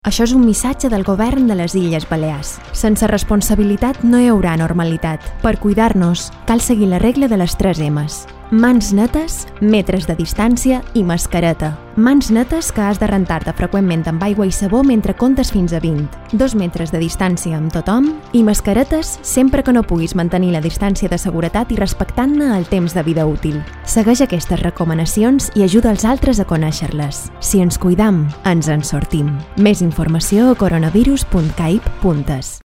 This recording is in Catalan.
Això és un missatge del govern de les Illes Balears. Sense responsabilitat no hi haurà normalitat. Per cuidar-nos, cal seguir la regla de les 3 M's. Mans netes, metres de distància i mascareta. Mans netes que has de rentar-te freqüentment amb aigua i sabó mentre comptes fins a 20. 2 metres de distància amb tothom i mascaretes sempre que no puguis mantenir la distància de seguretat i respectant-ne el temps de vida útil. Segueix aquestes recomanacions i ajuda els altres a conèixer-les. Si ens cuidam, ens en sortim. Més informació a coronavirus.caip.es.